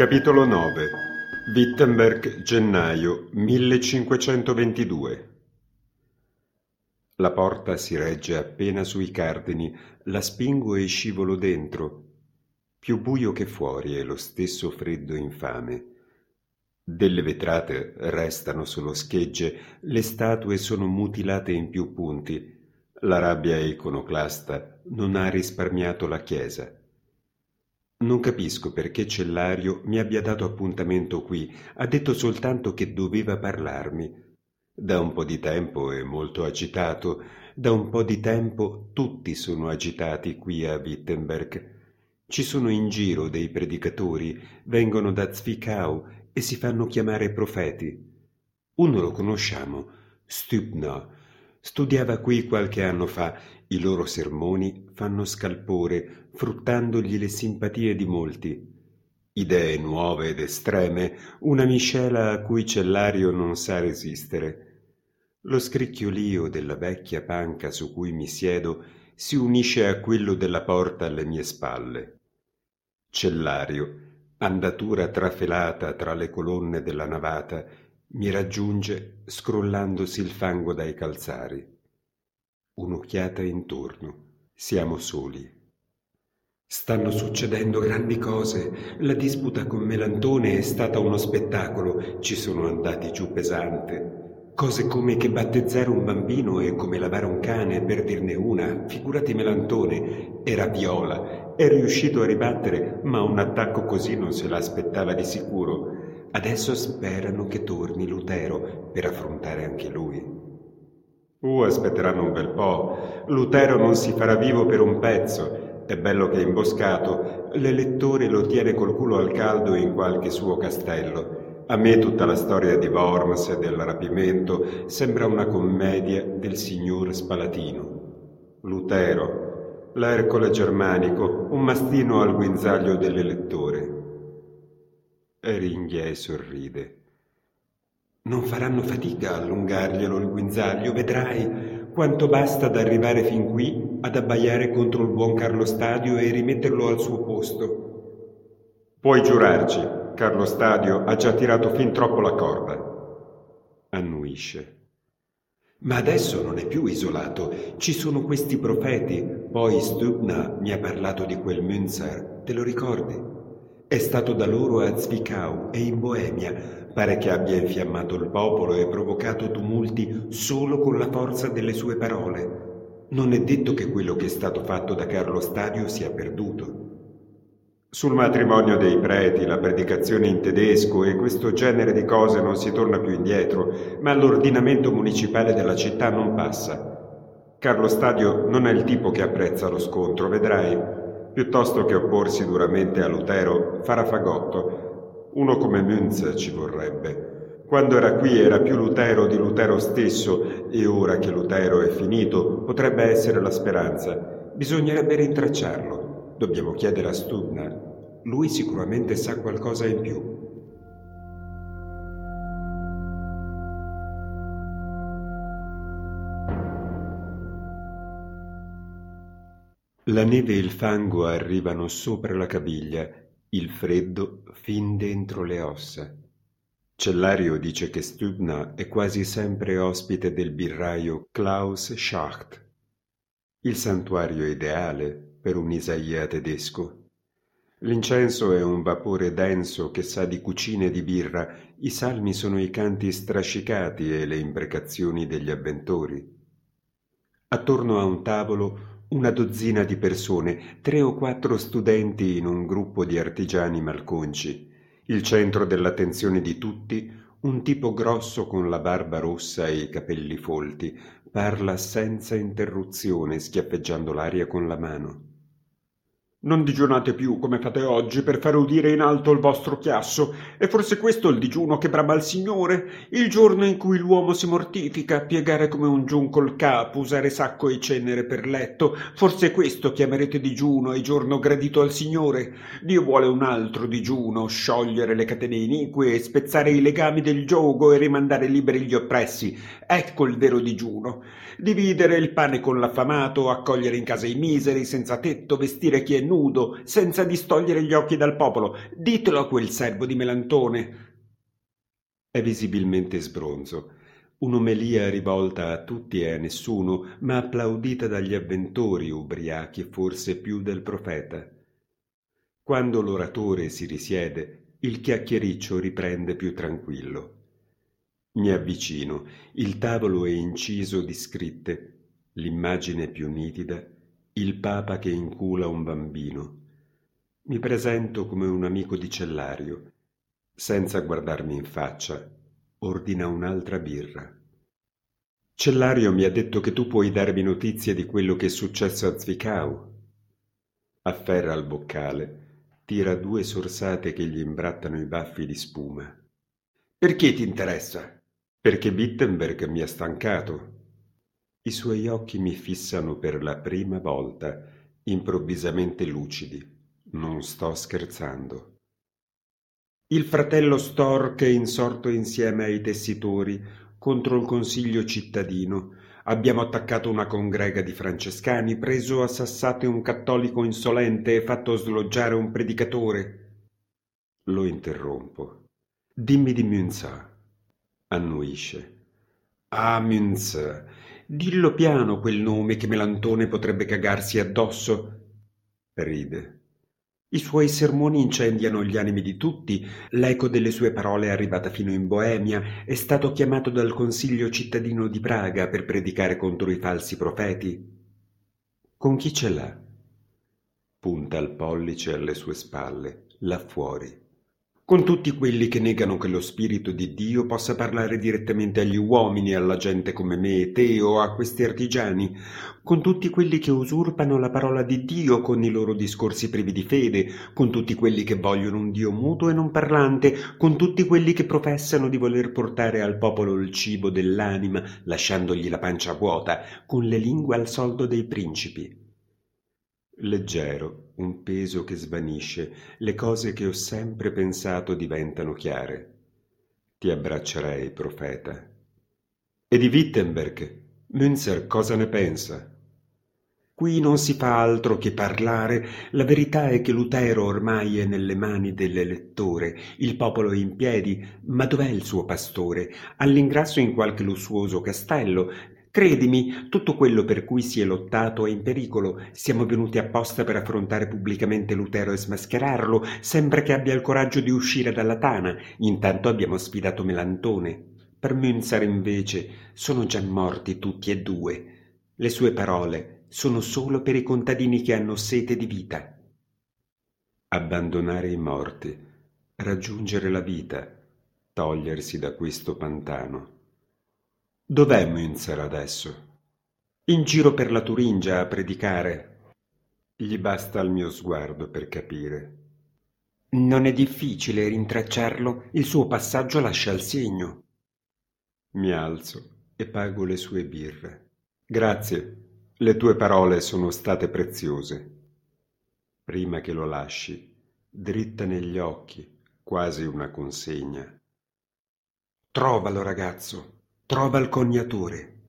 Capitolo 9. Wittenberg, gennaio 1522. La porta si regge appena sui cardini, la spingo e scivolo dentro. Più buio che fuori è lo stesso freddo infame. Delle vetrate restano solo schegge, le statue sono mutilate in più punti. La rabbia iconoclasta non ha risparmiato la chiesa. Non capisco perché Cellario mi abbia dato appuntamento qui, ha detto soltanto che doveva parlarmi. Da un po' di tempo è molto agitato, da un po' di tempo tutti sono agitati qui a Wittenberg. Ci sono in giro dei predicatori, vengono da Zwickau e si fanno chiamare profeti. Uno lo conosciamo, Stübner, studiava qui qualche anno fa. I loro sermoni fanno scalpore, fruttandogli le simpatie di molti. Idee nuove ed estreme, una miscela a cui Cellario non sa resistere. Lo scricchiolio della vecchia panca su cui mi siedo si unisce a quello della porta alle mie spalle. Cellario, andatura trafelata tra le colonne della navata, mi raggiunge scrollandosi il fango dai calzari. Un'occhiata intorno. Siamo soli. Stanno succedendo grandi cose. La disputa con Melantone è stata uno spettacolo. Ci sono andati giù pesante. Cose come che battezzare un bambino è come lavare un cane, per dirne una. Figurati Melantone. Era viola. È riuscito a ribattere, ma un attacco così non se l'aspettava di sicuro. Adesso sperano che torni Lutero per affrontare anche lui. Aspetteranno un bel po'. Lutero non si farà vivo per un pezzo. È bello che è imboscato. L'elettore lo tiene col culo al caldo in qualche suo castello. A me tutta la storia di Worms e del rapimento sembra una commedia del signor Spalatino. Lutero, l'Ercole germanico, un mastino al guinzaglio dell'elettore. Ringhia e sorride. Non faranno fatica a allungarglielo il guinzaglio, vedrai quanto basta ad arrivare fin qui ad abbaiare contro il buon Carlo Stadio e rimetterlo al suo posto. Puoi giurarci, Carlo Stadio ha già tirato fin troppo la corda. Annuisce. Ma adesso non è più isolato, ci sono questi profeti, poi Stübner mi ha parlato di quel Münzer, te lo ricordi? È stato da loro a Zwickau e in Boemia. Pare che abbia infiammato il popolo e provocato tumulti solo con la forza delle sue parole. Non è detto che quello che è stato fatto da Carlo Stadio sia perduto. Sul matrimonio dei preti, la predicazione in tedesco e questo genere di cose non si torna più indietro, ma l'ordinamento municipale della città non passa. Carlo Stadio non è il tipo che apprezza lo scontro, vedrai. Piuttosto che opporsi duramente a Lutero, farà fagotto. Uno come Münz ci vorrebbe. Quando era qui era più Lutero di Lutero stesso e ora che Lutero è finito potrebbe essere la speranza. Bisognerebbe rintracciarlo. Dobbiamo chiedere a Stübner. Lui sicuramente sa qualcosa in più. La neve e il fango arrivano sopra la caviglia, il freddo fin dentro le ossa. Cellario dice che Stübner è quasi sempre ospite del birraio Klaus Schacht, il santuario ideale per un Isaia tedesco. L'incenso è un vapore denso che sa di cucine e di birra, i salmi sono i canti strascicati e le imprecazioni degli avventori. Attorno a un tavolo una dozzina di persone, 3 o 4 studenti in un gruppo di artigiani malconci. Il centro dell'attenzione di tutti, un tipo grosso con la barba rossa e i capelli folti, parla senza interruzione, schiaffeggiando l'aria con la mano. Non digiunate più come fate oggi per fare udire in alto il vostro chiasso. È forse questo il digiuno che brama il Signore? Il giorno in cui l'uomo si mortifica, piegare come un giunco il capo, usare sacco e cenere per letto. Forse questo chiamerete digiuno e giorno gradito al Signore? Dio vuole un altro digiuno, sciogliere le catene inique, spezzare i legami del giogo e rimandare liberi gli oppressi. Ecco il vero digiuno. Dividere il pane con l'affamato, accogliere in casa i miseri senza tetto, vestire chi è nudo, senza distogliere gli occhi dal popolo. Ditelo a quel servo di Melantone. È visibilmente sbronzo. Un'omelia rivolta a tutti e a nessuno, ma applaudita dagli avventori ubriachi forse più del profeta. Quando l'oratore si risiede, il chiacchiericcio riprende più tranquillo. Mi avvicino, il tavolo è inciso di scritte, l'immagine più nitida, il papa che incula un bambino. Mi presento come un amico di Cellario. Senza guardarmi in faccia, ordina un'altra birra. Cellario mi ha detto che tu puoi darmi notizie di quello che è successo a Zwickau. Afferra il boccale, tira 2 sorsate che gli imbrattano i baffi di spuma. Perché ti interessa? Perché Wittenberg mi ha stancato. I suoi occhi mi fissano per la prima volta, improvvisamente lucidi. Non sto scherzando. Il fratello Stork è insorto insieme ai tessitori contro il consiglio cittadino. Abbiamo attaccato una congrega di francescani, preso a sassate un cattolico insolente e fatto sloggiare un predicatore. Lo interrompo. Dimmi di Münzer. Annuisce. Ah, Münzer. Dillo piano quel nome che Melantone potrebbe cagarsi addosso. Ride. I suoi sermoni incendiano gli animi di tutti, l'eco delle sue parole è arrivata fino in Boemia, è stato chiamato dal Consiglio cittadino di Praga per predicare contro i falsi profeti. Con chi ce l'ha? Punta il pollice alle sue spalle, là fuori. Con tutti quelli che negano che lo Spirito di Dio possa parlare direttamente agli uomini, alla gente come me e te o a questi artigiani, con tutti quelli che usurpano la parola di Dio con i loro discorsi privi di fede, con tutti quelli che vogliono un Dio muto e non parlante, con tutti quelli che professano di voler portare al popolo il cibo dell'anima, lasciandogli la pancia vuota, con le lingue al soldo dei principi. Leggero, un peso che svanisce, le cose che ho sempre pensato diventano chiare. Ti abbraccerei, profeta. E di Wittenberg? Münzer cosa ne pensa? Qui non si fa altro che parlare. La verità è che Lutero ormai è nelle mani dell'elettore, il popolo è in piedi, ma dov'è il suo pastore? All'ingrasso in qualche lussuoso castello. Credimi, tutto quello per cui si è lottato è in pericolo. Siamo venuti apposta per affrontare pubblicamente Lutero e smascherarlo. Sembra che abbia il coraggio di uscire dalla tana. Intanto abbiamo sfidato Melantone. Per Münzer, invece, sono già morti tutti e 2. Le sue parole sono solo per i contadini che hanno sete di vita. Abbandonare i morti, raggiungere la vita, togliersi da questo pantano. Dov'è Münzer adesso? In giro per la Turingia a predicare. Gli basta il mio sguardo per capire. Non è difficile rintracciarlo, il suo passaggio lascia il segno. Mi alzo e pago le sue birre. Grazie, le tue parole sono state preziose. Prima che lo lasci, dritta negli occhi, quasi una consegna. Trovalo, ragazzo, trova il cognatore.